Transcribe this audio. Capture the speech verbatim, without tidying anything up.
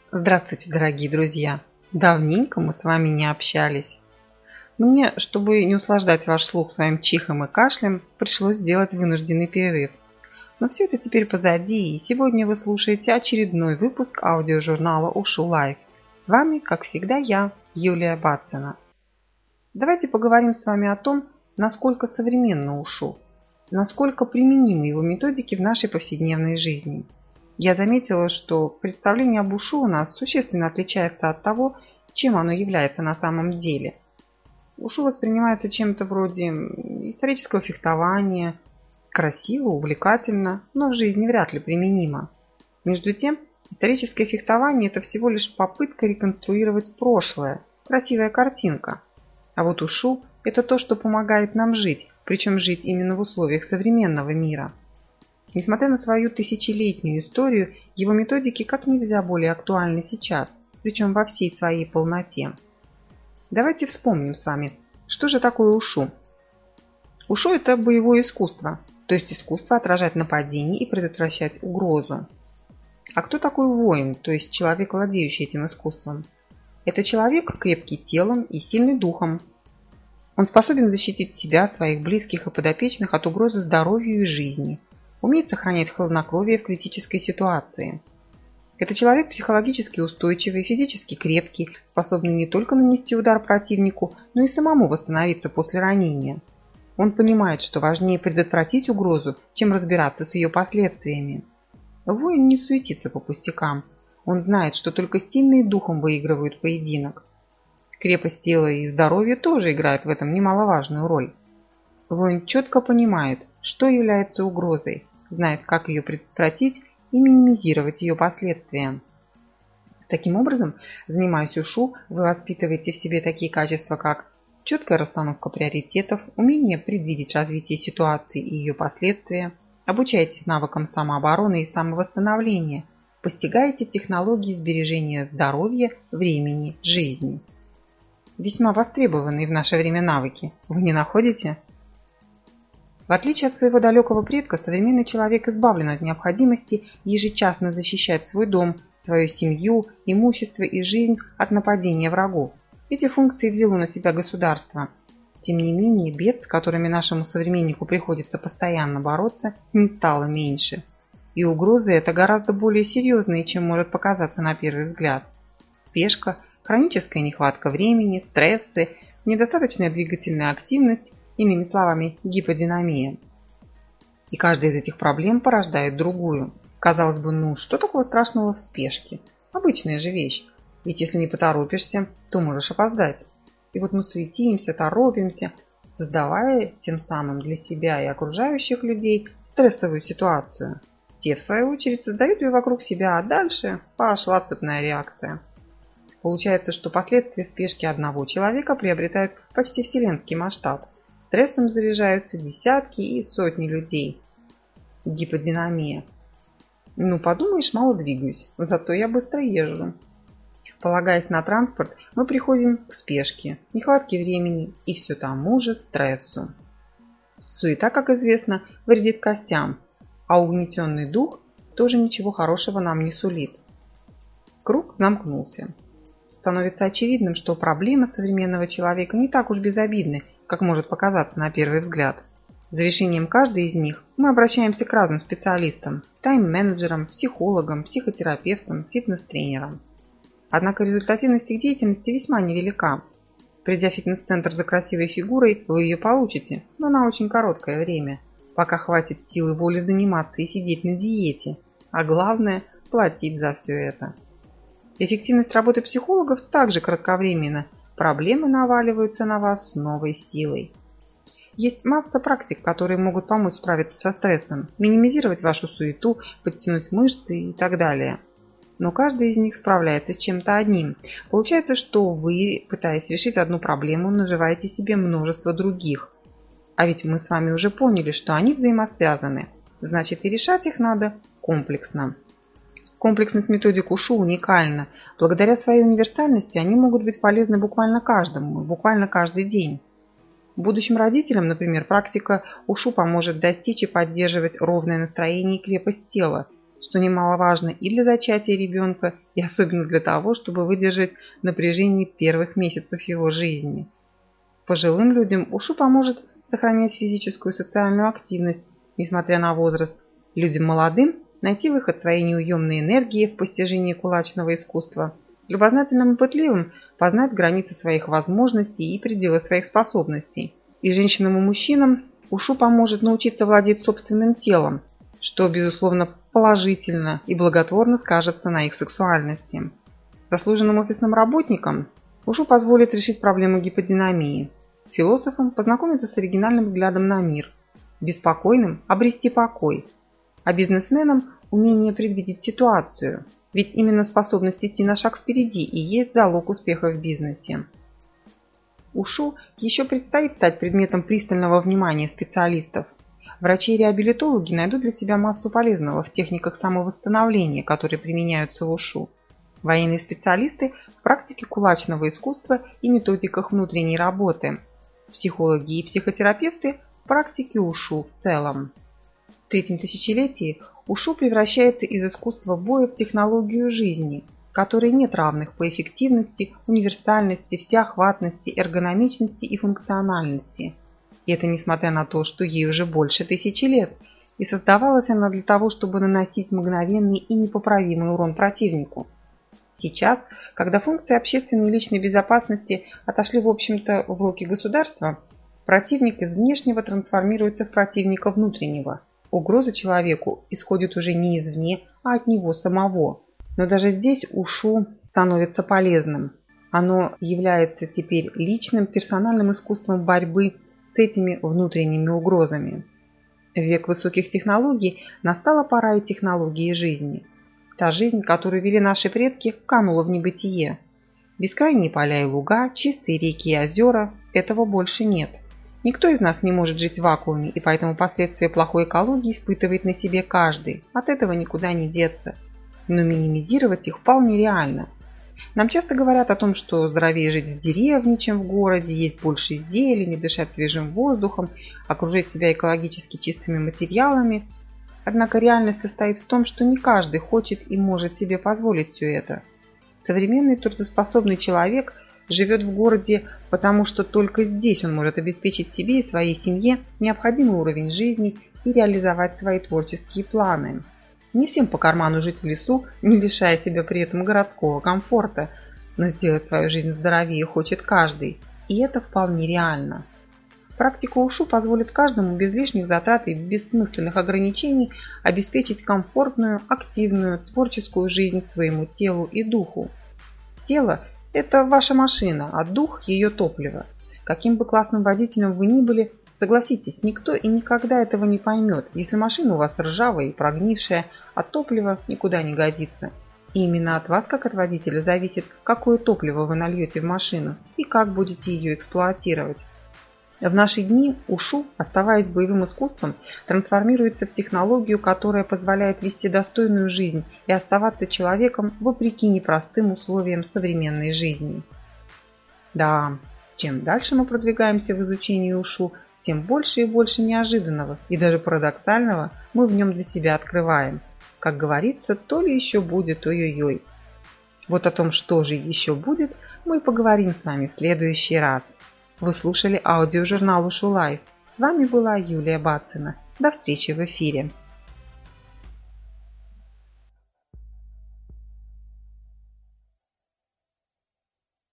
Здравствуйте, дорогие друзья! Давненько мы с вами не общались. Мне, чтобы не услаждать ваш слух своим чихом и кашлем, пришлось сделать вынужденный перерыв. Но все это теперь позади, и сегодня вы слушаете очередной выпуск аудиожурнала «Ушу Лайф». С вами, как всегда, я, Юлия Бацина. Давайте поговорим с вами о том, насколько современно ушу, насколько применимы его методики в нашей повседневной жизни. Я заметила, что представление об ушу у нас существенно отличается от того, чем оно является на самом деле. Ушу воспринимается чем-то вроде исторического фехтования, красиво, увлекательно, но в жизни вряд ли применимо. Между тем, историческое фехтование – это всего лишь попытка реконструировать прошлое, красивая картинка. А вот ушу – это то, что помогает нам жить, причем жить именно в условиях современного мира. Несмотря на свою тысячелетнюю историю, его методики как нельзя более актуальны сейчас, причем во всей своей полноте. Давайте вспомним с вами, что же такое ушу. Ушу – это боевое искусство, то есть искусство отражать нападение и предотвращать угрозу. А кто такой воин, то есть человек, владеющий этим искусством? Это человек, крепкий телом и сильный духом. Он способен защитить себя, своих близких и подопечных от угрозы здоровью и жизни. Умеет сохранять хладнокровие в критической ситуации. Это человек психологически устойчивый, физически крепкий, способный не только нанести удар противнику, но и самому восстановиться после ранения. Он понимает, что важнее предотвратить угрозу, чем разбираться с ее последствиями. Воин не суетится по пустякам. Он знает, что только сильные духом выигрывают поединок. Крепость тела и здоровье тоже играют в этом немаловажную роль. Воин четко понимает, что является угрозой, знает, как ее предотвратить и минимизировать ее последствия. Таким образом, занимаясь ушу, вы воспитываете в себе такие качества, как четкая расстановка приоритетов, умение предвидеть развитие ситуации и ее последствия, обучаетесь навыкам самообороны и самовосстановления, постигаете технологии сбережения здоровья, времени, жизни. Весьма востребованные в наше время навыки, вы не находите? В отличие от своего далекого предка, современный человек избавлен от необходимости ежечасно защищать свой дом, свою семью, имущество и жизнь от нападения врагов. Эти функции взяло на себя государство. Тем не менее, бед, с которыми нашему современнику приходится постоянно бороться, не стало меньше. И угрозы это гораздо более серьезные, чем может показаться на первый взгляд. Спешка, хроническая нехватка времени, стрессы, недостаточная двигательная активность, иными словами, гиподинамия. И каждая из этих проблем порождает другую. Казалось бы, ну что такого страшного в спешке? Обычная же вещь. Ведь если не поторопишься, то можешь опоздать. И вот мы суетимся, торопимся, создавая тем самым для себя и окружающих людей стрессовую ситуацию. Те, в свою очередь, создают ее вокруг себя, а дальше пошла цепная реакция. Получается, что последствия спешки одного человека приобретают почти вселенский масштаб. Стрессом заряжаются десятки и сотни людей. Гиподинамия. Ну, подумаешь, мало двигаюсь, зато я быстро езжу. Полагаясь на транспорт, мы приходим к спешке, нехватке времени и все тому же стрессу. Суета, как известно, вредит костям, а угнетенный дух тоже ничего хорошего нам не сулит. Круг замкнулся. Становится очевидным, что проблемы современного человека не так уж безобидны, как может показаться на первый взгляд. За решением каждой из них мы обращаемся к разным специалистам – тайм-менеджерам, психологам, психотерапевтам, фитнес-тренерам. Однако результативность их деятельности весьма невелика. Придя в фитнес-центр за красивой фигурой, вы ее получите, но на очень короткое время, пока хватит силы воли заниматься и сидеть на диете, а главное – платить за все это. Эффективность работы психологов также кратковременна, проблемы наваливаются на вас с новой силой. Есть масса практик, которые могут помочь справиться со стрессом, минимизировать вашу суету, подтянуть мышцы и так далее. Но каждый из них справляется с чем-то одним. Получается, что вы, пытаясь решить одну проблему, наживаете себе множество других. А ведь мы с вами уже поняли, что они взаимосвязаны. Значит, и решать их надо комплексно. Комплексность методик ушу уникальна. Благодаря своей универсальности они могут быть полезны буквально каждому, буквально каждый день. Будущим родителям, например, практика ушу поможет достичь и поддерживать ровное настроение и крепость тела, что немаловажно и для зачатия ребенка, и особенно для того, чтобы выдержать напряжение первых месяцев его жизни. Пожилым людям ушу поможет сохранять физическую и социальную активность, несмотря на возраст. Людям молодым найти выход своей неуемной энергии в постижении кулачного искусства. Любознательным и пытливым познать границы своих возможностей и пределы своих способностей. И женщинам и мужчинам ушу поможет научиться владеть собственным телом, что, безусловно, положительно и благотворно скажется на их сексуальности. Заслуженным офисным работникам ушу позволит решить проблему гиподинамии. Философам познакомиться с оригинальным взглядом на мир. Беспокойным обрести покой. А бизнесменам умение предвидеть ситуацию. Ведь именно способность идти на шаг впереди и есть залог успеха в бизнесе. Ушу еще предстоит стать предметом пристального внимания специалистов. Врачи и реабилитологи найдут для себя массу полезного в техниках самовосстановления, которые применяются в ушу. Военные специалисты в практике кулачного искусства и методиках внутренней работы. Психологи и психотерапевты в практике ушу в целом. В третьем тысячелетии ушу превращается из искусства боя в технологию жизни, которой нет равных по эффективности, универсальности, всеохватности, эргономичности и функциональности. И это несмотря на то, что ей уже больше тысячи лет, и создавалась она для того, чтобы наносить мгновенный и непоправимый урон противнику. Сейчас, когда функции общественной и личной безопасности отошли, в общем-то, в руки государства, противник из внешнего трансформируется в противника внутреннего. Угроза человеку исходит уже не извне, а от него самого. Но даже здесь ушу становится полезным. Оно является теперь личным, персональным искусством борьбы с этими внутренними угрозами. В век высоких технологий настала пора и технологии жизни. Та жизнь, которую вели наши предки, канула в небытие. Бескрайние поля и луга, чистые реки и озера – этого больше нет. Никто из нас не может жить в вакууме, и поэтому последствия плохой экологии испытывает на себе каждый. От этого никуда не деться. Но минимизировать их вполне реально. Нам часто говорят о том, что здоровее жить в деревне, чем в городе, есть больше зелени, дышать свежим воздухом, окружать себя экологически чистыми материалами. Однако реальность состоит в том, что не каждый хочет и может себе позволить все это. Современный трудоспособный человек живет в городе, потому что только здесь он может обеспечить себе и своей семье необходимый уровень жизни и реализовать свои творческие планы. Не всем по карману жить в лесу, не лишая себя при этом городского комфорта, но сделать свою жизнь здоровее хочет каждый, и это вполне реально. Практика ушу позволит каждому без лишних затрат и бессмысленных ограничений обеспечить комфортную, активную, творческую жизнь своему телу и духу. Тело – это ваша машина, а дух – ее топливо. Каким бы классным водителем вы ни были, согласитесь, никто и никогда этого не поймет, если машина у вас ржавая и прогнившая, а топливо никуда не годится. И именно от вас, как от водителя, зависит, какое топливо вы нальете в машину и как будете ее эксплуатировать. В наши дни ушу, оставаясь боевым искусством, трансформируется в технологию, которая позволяет вести достойную жизнь и оставаться человеком вопреки непростым условиям современной жизни. Да, чем дальше мы продвигаемся в изучении ушу, тем больше и больше неожиданного и даже парадоксального мы в нем для себя открываем. Как говорится, то ли еще будет, ой-ой-ой. Вот о том, что же еще будет, мы поговорим с вами в следующий раз. Вы слушали аудиожурнал ушу Лайф. С вами была Юлия Бацина. До встречи в эфире.